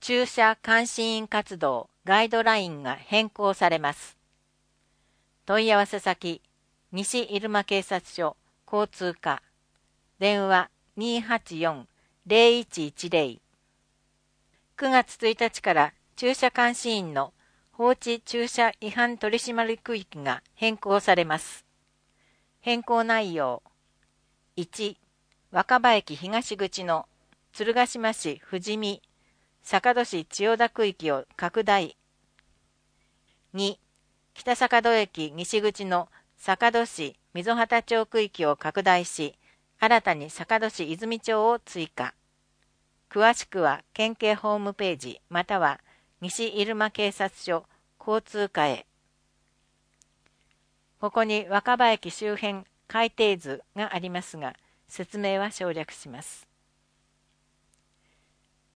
駐車監視員活動ガイドラインが変更されます。問い合わせ先、西入間警察署交通課、電話284-0110。9月1日から駐車監視員の放置駐車違反取締区域が変更されます。変更内容。1、若葉駅東口の鶴ヶ島市富士見、坂戸市千代田区域を拡大。2、北坂戸駅西口の坂戸市溝端町区域を拡大し、新たに坂戸市泉町を追加。詳しくは県警ホームページまたは西入間警察署交通課へ。ここに若葉駅周辺改定図がありますが、説明は省略します。